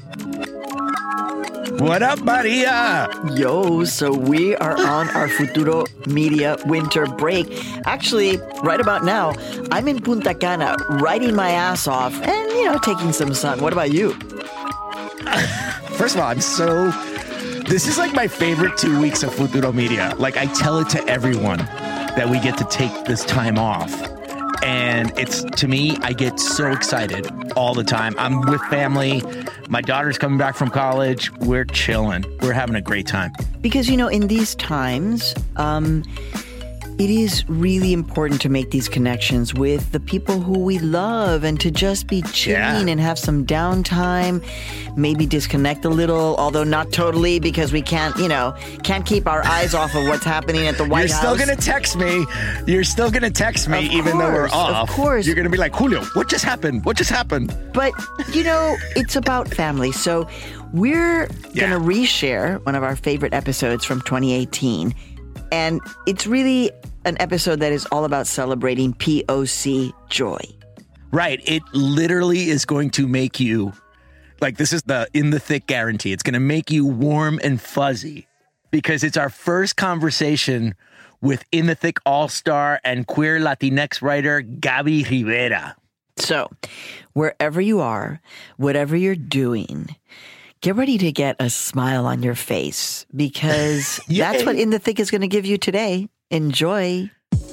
What up, Maria? Yo, so we are on our Futuro Media winter break. Actually, right about now, I'm in Punta Cana, riding my ass off and, taking some sun. What about you? First of all, this is like my favorite 2 weeks of Futuro Media. Like, I tell it to everyone that we get to take this time off. And to me, I get so excited all the time. I'm with family. My daughter's coming back from college. We're chilling. We're having a great time. Because, in these times, it is really important to make these connections with the people who we love and to just be chilling and have some downtime, maybe disconnect a little, although not totally because we can't keep our eyes off of what's happening at the White House. You're still going to text me. You're still going to text me even though we're off. Of course. You're going to be like, Julio, what just happened? What just happened? But, it's about family. So we're going to reshare one of our favorite episodes from 2018. And it's really an episode that is all about celebrating POC joy. Right. It literally is going to make you, this is the In the Thick guarantee. It's going to make you warm and fuzzy because it's our first conversation with In the Thick all-star and queer Latinx writer Gaby Rivera. So, wherever you are, whatever you're doing, get ready to get a smile on your face because that's what In the Thick is going to give you today. Enjoy.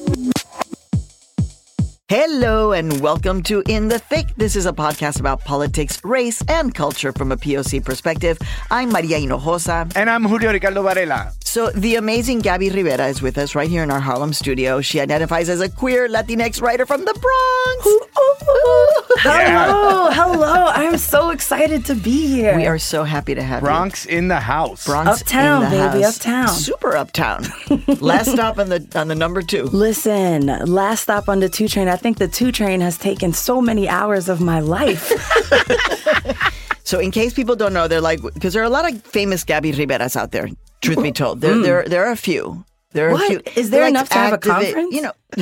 Hello and welcome to In the Thick. This is a podcast about politics, race, and culture from a POC perspective. I'm Maria Hinojosa. And I'm Julio Ricardo Varela. So the amazing Gaby Rivera is with us right here in our Harlem studio. She identifies as a queer Latinx writer from the Bronx. Hello. I'm so excited to be here. We are so happy to have Bronx in the house. Bronx uptown, in the baby, house. uptown. Super uptown. Last stop on the number 2. Listen, last stop on the 2 train. I think the 2 train has taken so many hours of my life. So in case people don't know, they're because there are a lot of famous Gaby Riveras out there, truth be told. There are a few. There are what? a few. Is there enough to have a conference?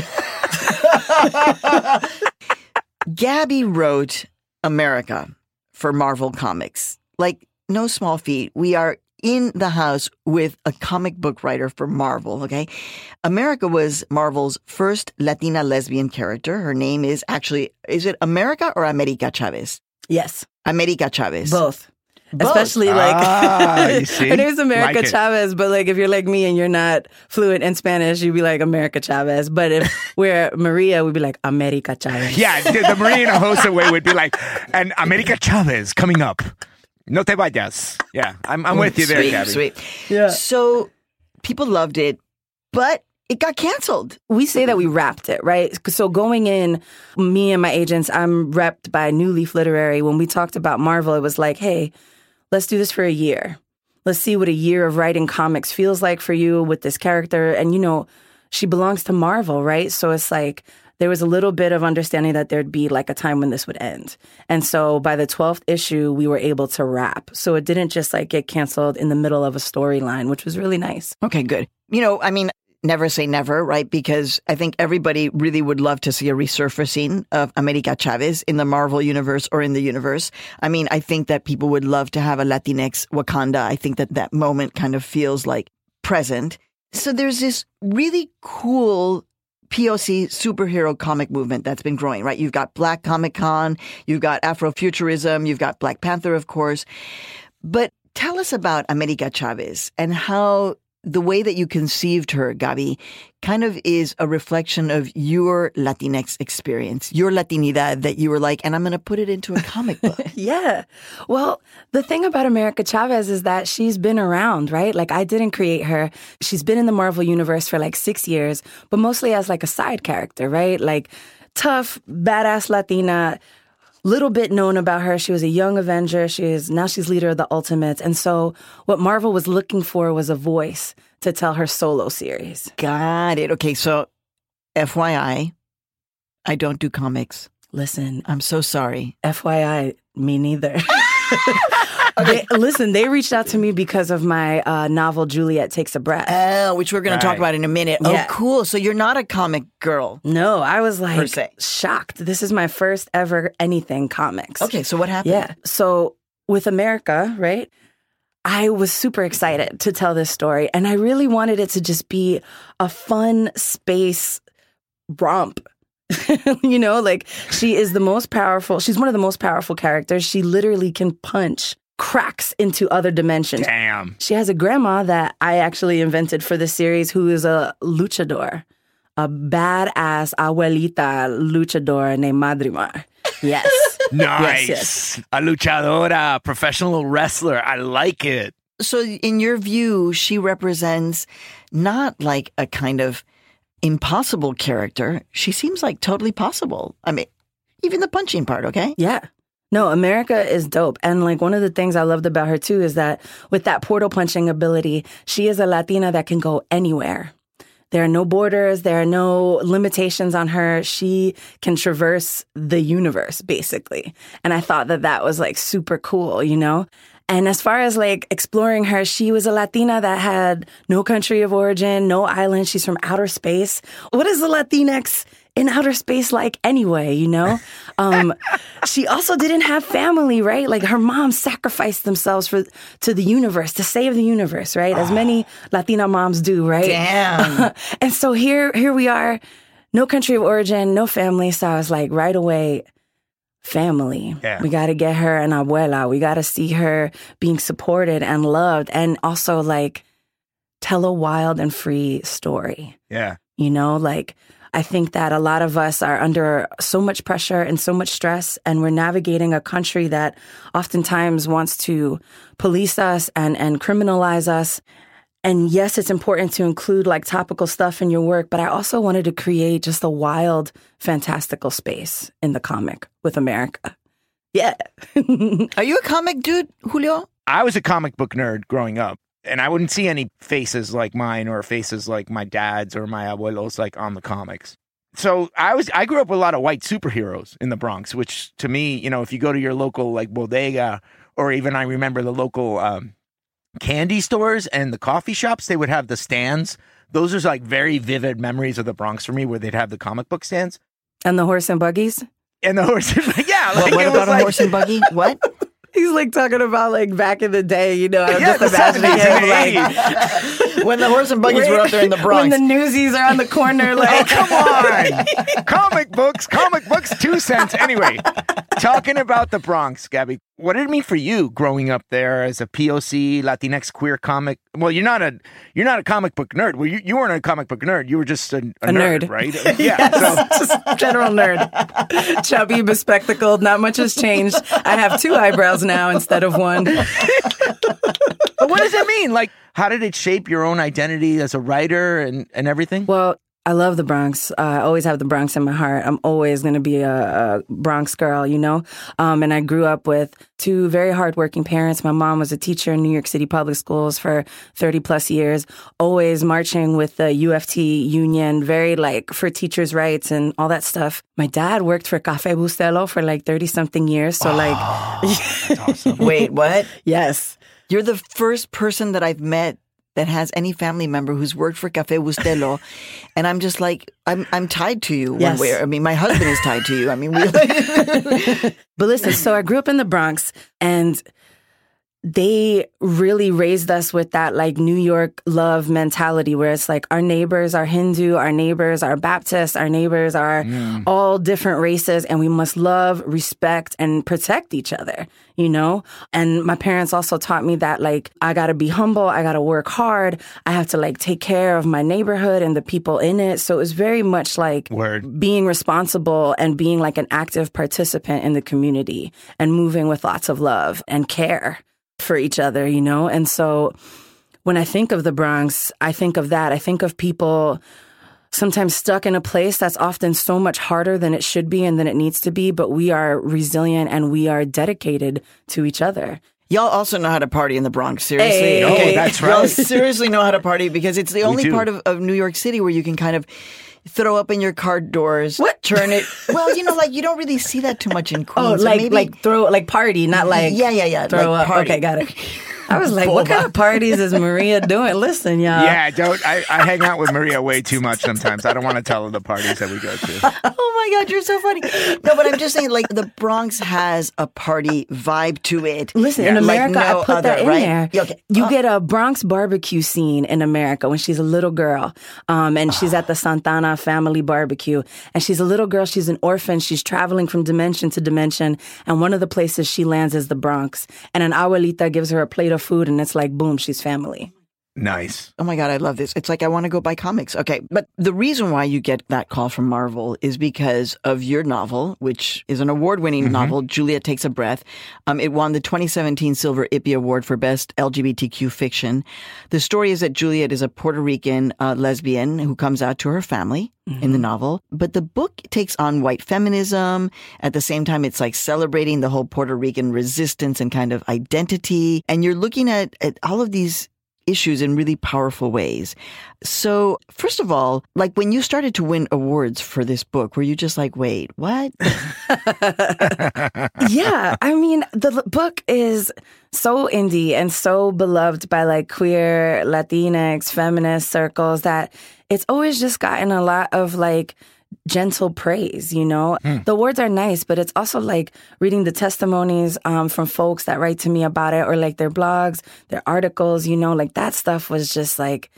Gaby wrote America for Marvel Comics. No small feat. We are in the house with a comic book writer for Marvel, okay? America was Marvel's first Latina lesbian character. Her name is it America or America Chavez? Yes. America Chavez. Both. Both. Especially you see? her name's America Chavez, but if you're like me and you're not fluent in Spanish, you'd be like America Chavez. But if we're Maria, we'd be like America Chavez. Yeah, the Maria Hinojosa way would be and America Chavez coming up. No te vayas. Yeah, I'm with you there, Gaby. Sweet. Yeah. So people loved it, but it got canceled. We say that we wrapped it, right? So going in, me and my agents, I'm repped by New Leaf Literary. When we talked about Marvel, it was like, hey, let's do this for a year. Let's see what a year of writing comics feels like for you with this character. And, she belongs to Marvel, right? So it's there was a little bit of understanding that there'd be a time when this would end. And so by the 12th issue, we were able to wrap. So it didn't just get canceled in the middle of a storyline, which was really nice. Okay, good. Never say never, right? Because I think everybody really would love to see a resurfacing of America Chavez in the Marvel universe or in the universe. I think that people would love to have a Latinx Wakanda. I think that moment kind of feels present. So there's this really cool POC superhero comic movement that's been growing, right? You've got Black Comic Con, you've got Afrofuturism, you've got Black Panther, of course. But tell us about America Chavez and how the way that you conceived her, Gaby, kind of is a reflection of your Latinx experience, your Latinidad that you were and I'm going to put it into a comic book. Yeah. Well, the thing about America Chavez is that she's been around, right? I didn't create her. She's been in the Marvel universe for 6 years, but mostly as a side character, right? Tough, badass Latina. Little bit known about her. She was a young Avenger. Now she's leader of the Ultimates. And so what Marvel was looking for was a voice to tell her solo series. Got it. Okay, so FYI, I don't do comics. Listen. I'm so sorry. FYI, me neither. They reached out to me because of my novel, Juliet Takes a Breath. Oh, which we're going to talk about in a minute. Yeah. Oh, cool. So you're not a comic girl. No, I was per se. shocked. This is my first ever anything comics. Okay, so what happened? Yeah. So with America, right? I was super excited to tell this story. And I really wanted it to just be a fun space romp. You know, like she is the most powerful. She's one of the most powerful characters. She literally can punch cracks into other dimensions. Damn. She has a grandma that I actually invented for the series who is a luchador, a badass abuelita luchador named Madrimar. Yes. Nice. Yes. A luchadora, professional wrestler. I like it. So in your view, she represents not like a kind of impossible character. She seems like totally possible. I mean, even the punching part, okay? Yeah. No, America is dope. And like one of the things I loved about her too is that with that portal punching ability, she is a Latina that can go anywhere. There are no borders. There are no limitations on her. She can traverse the universe, basically. And I thought that that was like super cool, you know? And as far as like exploring her, she was a Latina that had no country of origin, no island. She's from outer space. What is the Latinx in outer space like anyway, you know? She also didn't have family, right? Like her mom sacrificed themselves to the universe, to save the universe, right? As many Latina moms do, right? Damn. And so here we are, no country of origin, no family. So I was like, right away, family. Yeah. We got to get her an abuela. We got to see her being supported and loved, and also like tell a wild and free story. Yeah. You know, like I think that a lot of us are under so much pressure and so much stress, and we're navigating a country that oftentimes wants to police us and criminalize us. And yes, it's important to include like topical stuff in your work, but I also wanted to create just a wild, fantastical space in the comic with America. Yeah. Are you a comic dude, Julio? I was a comic book nerd growing up, and I wouldn't see any faces like mine or faces like my dad's or my abuelos like on the comics. So I grew up with a lot of white superheroes in the Bronx, which to me, you know, if you go to your local like bodega, or even I remember the local candy stores and the coffee shops, they would have the stands. Those are like very vivid memories of the Bronx for me, where they'd have the comic book stands. And the horse and buggies? And the horse, yeah. Like, What about a horse and buggy? What? He's like talking about like back in the day, you know. I'm Yeah, just the imagining 70s him and like When the horse and buggies were up there in the Bronx. when the newsies are on the corner, Oh, like come on. Comic books, 2 cents. Anyway, talking about the Bronx, Gabby, what did it mean for you growing up there as a POC, Latinx queer comic? Well, you're not a comic book nerd. Well, you weren't a comic book nerd. You were just a nerd, right? Yeah. Yes, just general nerd, chubby, bespectacled. Not much has changed. I have 2 eyebrows now instead of 1. But what does it mean? Like, how did it shape your own identity as a writer and everything? Well, I love the Bronx. I always have the Bronx in my heart. I'm always going to be a Bronx girl, you know? And I grew up with 2 very hardworking parents. My mom was a teacher in New York City public schools for 30 plus years, always marching with the UFT union, very like for teachers' rights and all that stuff. My dad worked for Café Bustelo for like 30 something years. So That's awesome. Wait, what? yes. You're the first person that I've met that has any family member who's worked for Café Bustelo. And I'm just like, I'm tied to you Yes. one way. I mean, my husband is tied to you. I mean, But listen, so I grew up in the Bronx, and they really raised us with that like New York love mentality, where it's like our neighbors are Hindu, our neighbors are Baptist, our neighbors are all different races, and we must love, respect, and protect each other, you know? And my parents also taught me that like I gotta be humble, I gotta work hard, I have to like take care of my neighborhood and the people in it. So it was very much like Word. being responsible and being like an active participant in the community and moving with lots of love and care for each other, you know? And so when I think of the Bronx, I think of that. I think of people sometimes stuck in a place that's often so much harder than it should be and than it needs to be, but we are resilient and we are dedicated to each other. Y'all also know how to party in the Bronx. Seriously. Hey. Oh, that's Y'all right. seriously know how to party because it's the only do. part of New York City where you can kind of throw up in your car doors, What? turn it. Well, you know, like you don't really see that too much in Queens. Oh, So like maybe, like throw like party, not like yeah, throw like up. party. Okay, got it. I was like, what kind of parties is Maria doing? Listen, y'all. Yeah, I hang out with Maria way too much sometimes. I don't want to tell her the parties that we go to. Oh my God, you're so funny. No, but I'm just saying, like, the Bronx has a party vibe to it. Listen, in America, like no I put that in there. Okay. You get a Bronx barbecue scene in America when she's a little girl, and she's at the Santana family barbecue, and she's a little girl. She's an orphan. She's traveling from dimension to dimension, and one of the places she lands is the Bronx. And an abuelita gives her a plate of food, and it's like, boom, she's family. Nice. Oh my God, I love this. It's like I want to go buy comics. Okay, but the reason why you get that call from Marvel is because of your novel, which is an award-winning novel, Juliet Takes a Breath. It won the 2017 Silver Ippy Award for Best LGBTQ Fiction. The story is that Juliet is a Puerto Rican lesbian who comes out to her family in the novel. But the book takes on white feminism. At the same time, it's like celebrating the whole Puerto Rican resistance and kind of identity. And you're looking at all of these issues in really powerful ways. So, first of all, like when you started to win awards for this book, were you just like, wait, what? Yeah. I mean, the book is so indie and so beloved by like queer, Latinx, feminist circles that it's always just gotten a lot of like gentle praise, you know? The words are nice, but it's also like reading the testimonies from folks that write to me about it or like their blogs, their articles, you know, like that stuff was just like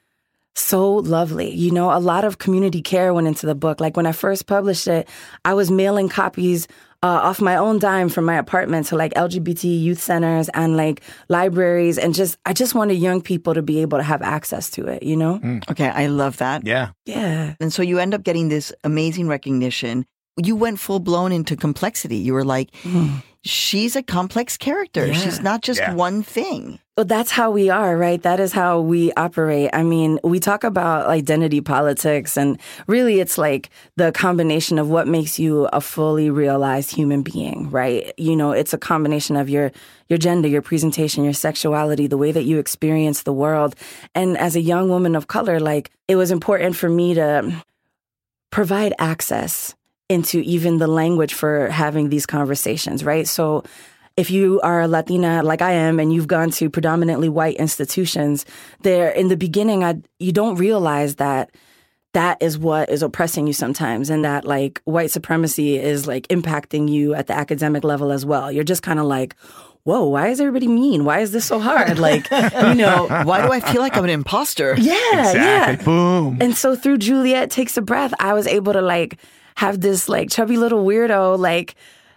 so lovely. You know, a lot of community care went into the book. Like when I first published it, I was mailing copies off my own dime from my apartment to like LGBT youth centers and like libraries. And I just wanted young people to be able to have access to it, you know? Okay, I love that. Yeah. Yeah. And so you end up getting this amazing recognition. You went full blown into complexity. You were like, she's a complex character. Yeah. She's not just one thing. Well, that's how we are, right? That is how we operate. I mean, we talk about identity politics, and really it's like the combination of what makes you a fully realized human being, right? You know, it's a combination of your gender, your presentation, your sexuality, the way that you experience the world. And as a young woman of color, like, it was important for me to provide access into even the language for having these conversations, right? So if you are a Latina like I am and you've gone to predominantly white institutions, there in the beginning, you don't realize that is what is oppressing you sometimes, and that like white supremacy is like impacting you at the academic level as well. You're just kind of like, whoa, why is everybody mean? Why is this so hard? Like, you know, why do I feel like I'm an imposter? Yeah, Exactly. yeah. Boom. And so through Juliet Takes a Breath, I was able to like have this like chubby little weirdo like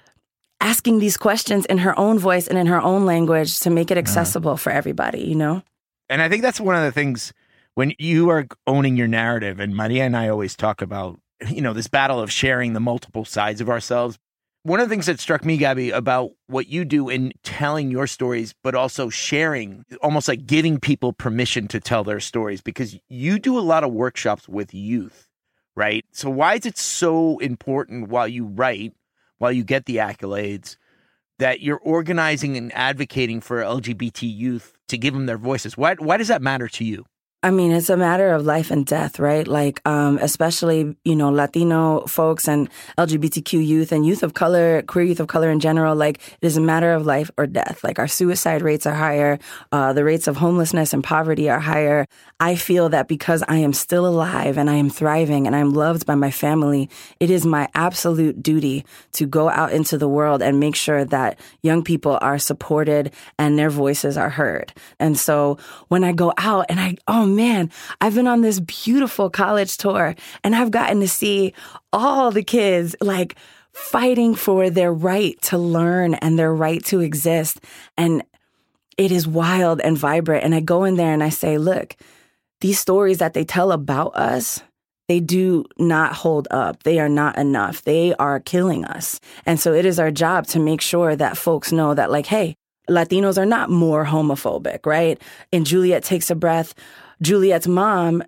asking these questions in her own voice and in her own language to make it accessible for everybody, you know? And I think that's one of the things when you are owning your narrative, and Maria and I always talk about, you know, this battle of sharing the multiple sides of ourselves. One of the things that struck me, Gabby, about what you do in telling your stories, but also sharing, almost like giving people permission to tell their stories, because you do a lot of workshops with youth, right? So why is it so important while you write, while you get the accolades, that you're organizing and advocating for LGBT youth to give them their voices? Why does that matter to you? I mean, it's a matter of life and death, right? Like, especially, you know, Latino folks and LGBTQ youth and youth of color, queer youth of color in general, like, it is a matter of life or death. Like, our suicide rates are higher. The rates of homelessness and poverty are higher. I feel that because I am still alive and I am thriving and I'm loved by my family, it is my absolute duty to go out into the world and make sure that young people are supported and their voices are heard. And so when I go out and man, I've been on this beautiful college tour and I've gotten to see all the kids like fighting for their right to learn and their right to exist. And it is wild and vibrant. And I go in there and I say, look, these stories that they tell about us, they do not hold up. They are not enough. They are killing us. And so it is our job to make sure that folks know that, like, hey, Latinos are not more homophobic, right? In Juliet Takes a Breath, Juliet's mom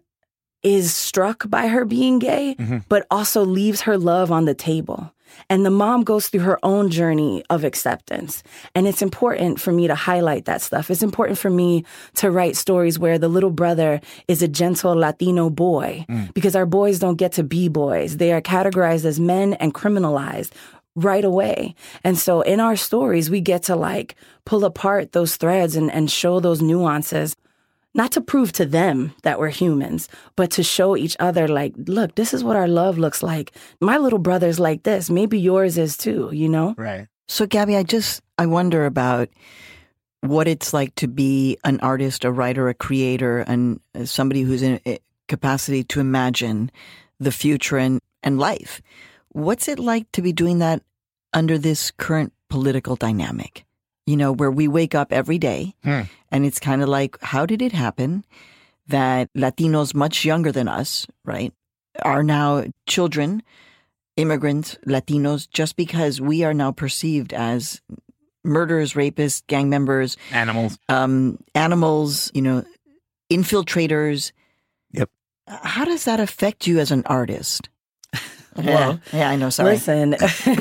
is struck by her being gay, but also leaves her love on the table. And the mom goes through her own journey of acceptance. And it's important for me to highlight that stuff. It's important for me to write stories where the little brother is a gentle Latino boy, because our boys don't get to be boys. They are categorized as men and criminalized right away. And so in our stories, we get to like pull apart those threads and show those nuances. not to prove to them that we're humans, but to show each other, like, look, this is what our love looks like. My little brother's like this. Maybe yours is too, you know? Right. So, Gabby, I wonder about what it's like to be an artist, a writer, a creator, and somebody who's in a capacity to imagine the future and life. What's it like to be doing that under this current political dynamic? You know, where we wake up every day and it's kind of like, how did it happen that Latinos much younger than us, right, are now children, immigrants, Latinos, just because we are now perceived as murderers, rapists, gang members, Animals, you know, infiltrators. Yep. How does that affect you as an artist? Well, yeah, I know. Sorry. Listen,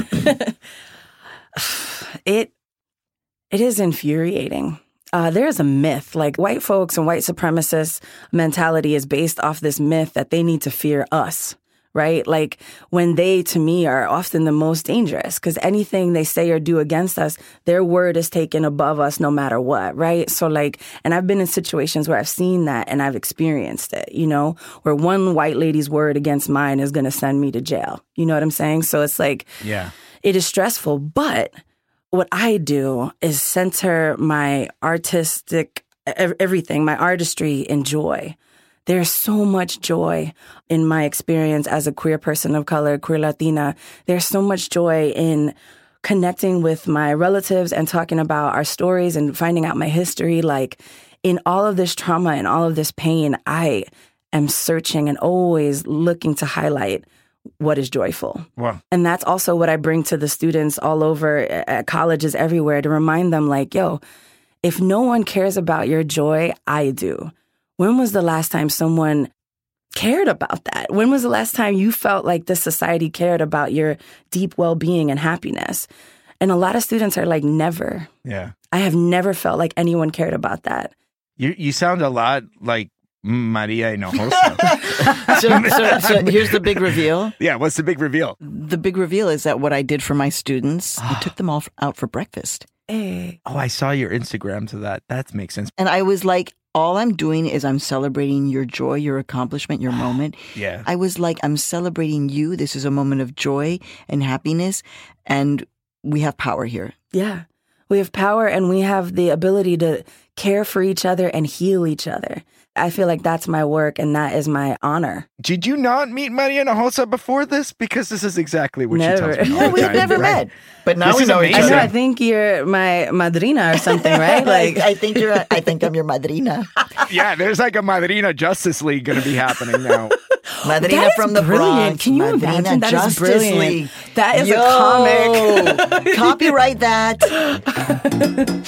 it is infuriating. There is a myth, like white folks and white supremacist mentality is based off this myth that they need to fear us, right? Like when they, to me, are often the most dangerous because anything they say or do against us, their word is taken above us no matter what, right? So like, and I've been in situations where I've seen that and I've experienced it, you know, where one white lady's word against mine is going to send me to jail. You know what I'm saying? So it's like, yeah, it is stressful, but what I do is center my artistic, everything, my artistry in joy. There's so much joy in my experience as a queer person of color, queer Latina. There's so much joy in connecting with my relatives and talking about our stories and finding out my history. Like in all of this trauma and all of this pain, I am searching and always looking to highlight what is joyful. Wow. And that's also what I bring to the students all over at colleges everywhere to remind them like, yo, if no one cares about your joy, I do. When was the last time someone cared about that? When was the last time you felt like this society cared about your deep well-being and happiness? And a lot of students are like, never. Yeah. I have never felt like anyone cared about that. You sound a lot like Maria Hinojosa. So here's the big reveal. Yeah, what's the big reveal? The big reveal is that what I did for my students, I took them all out for breakfast. Hey. Oh, I saw your Instagram, so that makes sense. And I was like, all I'm doing is I'm celebrating your joy, your accomplishment, your moment. Yeah. I was like, I'm celebrating you. This is a moment of joy and happiness. And we have power here. Yeah. We have power and we have the ability to care for each other and heal each other. I feel like that's my work and that is my honor. Did you not meet Maria Hinojosa before this? Because this is exactly what Never. she tells me all No, the we've time, never right? met. But now This we is know each amazing. I know, other. I think you're my madrina or something, right? Like, I think I'm your madrina. Yeah, there's like a Madrina Justice League going to be happening now. Madrina that is from the brilliant. Bronx. Can you Madrina imagine? That is Justice brilliant. League. That is Yo, a comic. Copyright that.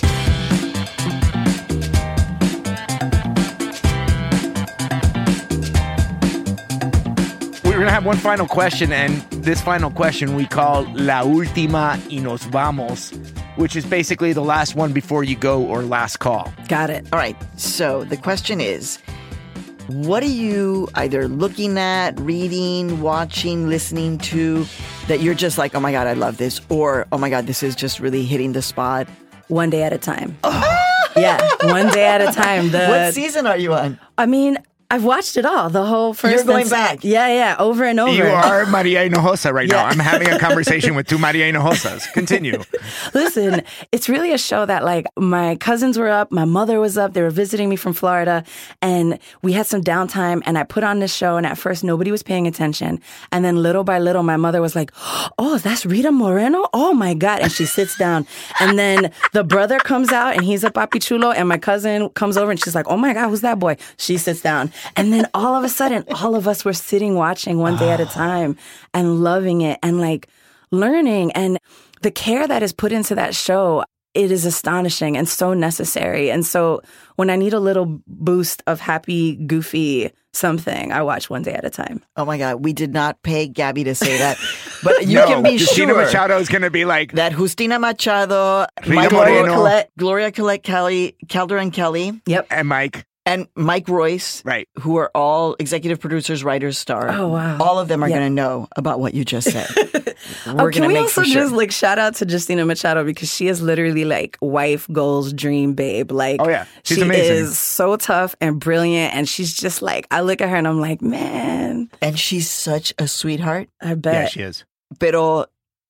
We're going to have one final question, and this final question we call La Última y Nos Vamos, which is basically the last one before you go or last call. Got it. All right. So the question is, what are you either looking at, reading, watching, listening to that you're just like, oh my God, I love this, or oh my God, this is just really hitting the spot? One day at a time. Yeah, one day at a time. What season are you on? I mean, I've watched it all, the whole first. You're going and back. Yeah, over and over. You are Maria Hinojosa right now. Yeah. I'm having a conversation with two Maria Hinojosas. Continue. Listen, it's really a show that like my cousins were up, my mother was up, they were visiting me from Florida, and we had some downtime, and I put on this show, and at first nobody was paying attention. And then little by little, my mother was like, oh, that's Rita Moreno? Oh my God. And she sits down. And then the brother comes out and he's a papi chulo, and my cousin comes over and she's like, oh my God, who's that boy? She sits down. And then all of a sudden, all of us were sitting watching one day at a time and loving it and like learning. And the care that is put into that show, it is astonishing and so necessary. And so when I need a little boost of happy, goofy something, I watch One Day at a Time. Oh my God, we did not pay Gabby to say that, but you No, can be Justina sure Machado is going to be like, that Justina Machado, Rita Moreno. Gloria Collette, Calderon Kelly, Yep. and Mike. And Mike Royce, Right. who are all executive producers, writers, star. Oh, wow. All of them are Yeah. going to know about what you just said. We're Can going to we make also for sure. just like shout out to Justina Machado because she is literally like wife goals dream babe. Like, Oh, yeah. She's she amazing. is so tough and brilliant, and she's just like, I look at her and I'm like, man, And she's such a sweetheart. I bet. Yeah, she is. Pero,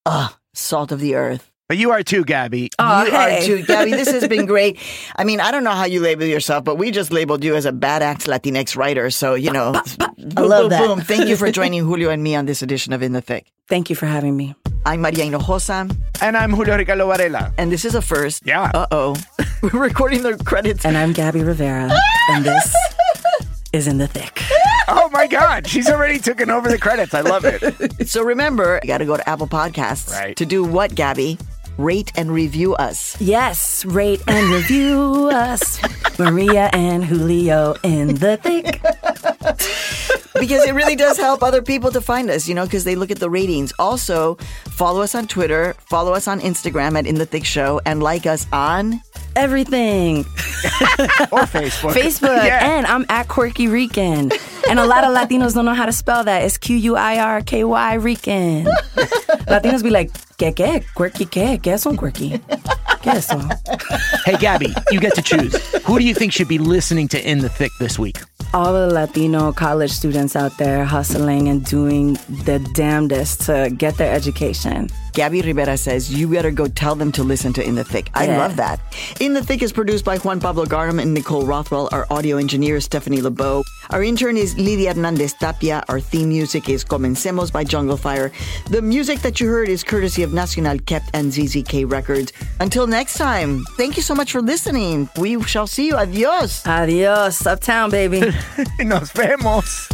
salt of the earth. But you are too, Gabby. Oh, You hey. are too, Gabby. This has been great. I mean, I don't know how you label yourself, but we just labeled you as a badass Latinx writer. So, you know, I love that. boom. Thank you for joining Julio and me on this edition of In the Thick. Thank you for having me. I'm Maria Hinojosa, And I'm Julio Ricardo Varela. and this is a first. Yeah. Uh-oh. We're recording the credits. And I'm Gabby Rivera, and this is In the Thick. Oh, my God. She's already taken over the credits. I love it. So remember, you got to go to Apple Podcasts Right. to do what, Gabby? Rate and review us. Yes, rate and review us. Maria and Julio in the Thick. Because it really does help other people to find us, you know, because they look at the ratings. Also, follow us on Twitter, follow us on Instagram at In the Thick Show, and like us on... Everything. Or Facebook. Facebook. Yeah. And I'm at Quirky Rican. And a lot of Latinos don't know how to spell that. It's Quirky Rican. Latinos be like, ¿Qué? Quirky, ¿qué? ¿Qué es un quirky? ¿Qué es eso? Hey, Gabby, you get to choose. Who do you think should be listening to In the Thick this week? All the Latino college students out there hustling and doing the damnedest to get their education. Gabby Rivera says, you better go tell them to listen to In the Thick. I Yeah. love that. In the Thick is produced by Juan Pablo Garum and Nicole Rothwell. Our audio engineer is Stephanie LeBeau. Our intern is Lidia Hernandez Tapia. Our theme music is Comencemos by Jungle Fire. The music that you heard is courtesy of Nacional Kept and ZZK Records. Until next time, thank you so much for listening. We shall see you. Adios. Adios, Uptown, baby. Nos vemos.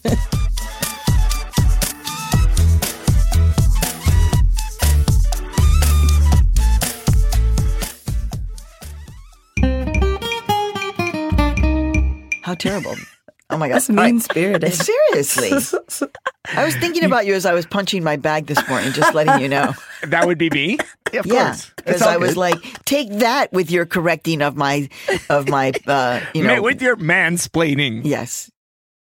How terrible. Oh my God. That's mean-spirited. Seriously. I was thinking about you as I was punching my bag this morning, just letting you know. That would be me? Yeah, of Yeah, course. because It's all I was good. like, take that with your correcting of my, you know. With your mansplaining. Yes.